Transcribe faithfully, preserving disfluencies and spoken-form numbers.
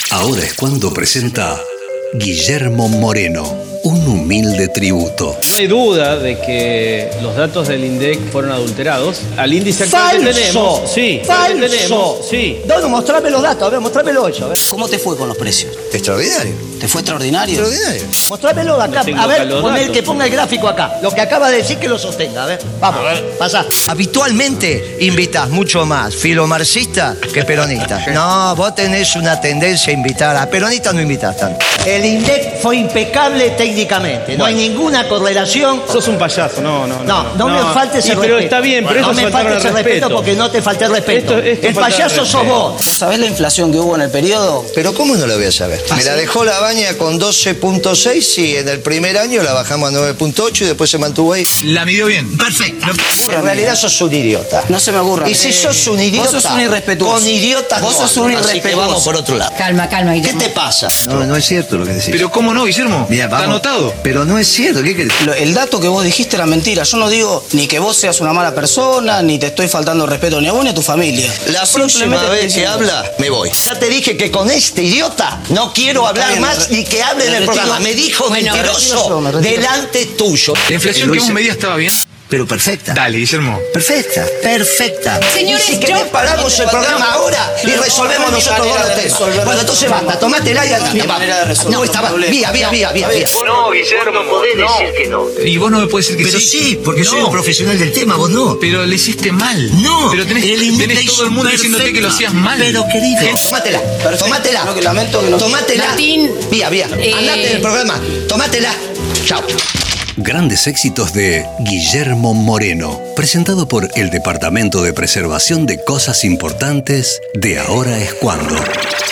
Ahora es cuando presenta Guillermo Moreno, un humilde tributo. No hay duda de que los datos del INDEC fueron adulterados. Al índice actual que tenemos, sí, ¡Falso! que tenemos, sí. No, no, mostrame los datos, a ver, mostrámelo eso, a ver. ¿Cómo te fue con los precios? Extraordinario. ¿Te fue extraordinario? Extraordinario. Mostrámelo de acá, tengo a acá ver, los poné el datos. que ponga el gráfico acá. Lo que acaba de decir que lo sostenga, a ver. Vamos, a ver, pasá. Habitualmente invitas mucho más filomarxista que peronista. No, vos tenés una tendencia a invitar, a peronistas no invitas tanto. El INDEC fue impecable técnicamente, no hay ninguna correlación. Sos un payaso, no, no, No, no, no me faltes y el pero respeto. está bien, pero no eso me es faltar faltes el el respeto. respeto. porque no te falté el respeto. Esto- esto el falta de payaso sos respeto. vos. ¿Sabés la inflación que hubo en el periodo? Pero ¿cómo no lo voy a saber? Me la dejó la baña con doce punto seis y en el primer año la bajamos a nueve punto ocho y después se mantuvo ahí. La midió bien. Perfecto. En realidad sos un idiota. No se me ocurra. Y si sos un idiota, Vos sos un irrespetuoso. con idiotas Vos no sos un hablo, así que irrespetuoso. vamos por otro lado. Calma, calma, ¿Qué Guillermo. te pasa? No, no es cierto lo que decís. Pero ¿cómo no, Guillermo? Mira, Está vamos. anotado. Pero no es cierto, ¿qué querés? Lo- El dato que vos dijiste era mentira. Yo no digo ni que vos seas una mala persona, ni te estoy faltando el respeto ni a vos ni a tu familia. La Simplemente próxima estoy vez que diciendo- habla, me voy. Ya te dije que con este idiota no quiero hablar bien, más me re- ni que hable en me el retiro. programa. Me dijo Bueno, me mentiroso retiro, me retiro. delante tuyo. La inflación Lo que vos hice- medías estaba bien. Pero perfecta. Dale, Guillermo. Perfecta. Perfecta. Señores, y si querés yo- paramos el programa ahora y No, resolvemos no hay nosotros dos manera los de temas. resolver Bueno, los entonces problemas. basta, tomátela y andate. No hay va. manera de resolver No, los estaba. problemas. Vía, vía, vía, vía, vía. No, Guillermo. No podés decir que no. Y vos no me puedes decir que Pero sí. sí, porque soy No. un profesional del tema, vos no. Pero le hiciste mal. No. Pero tenés, El INDEC tenés la todo el hizo mundo diciéndote que lo hacías mal. Pero, querido. Tomátela, Perfecto. tomátela. Creo que lamento que no- Tomátela. Martín, Vía, vía. eh, Andate del programa. Tomátela. Chao. Grandes éxitos de Guillermo Moreno, presentado por el Departamento de Preservación de Cosas Importantes de Ahora es Cuando.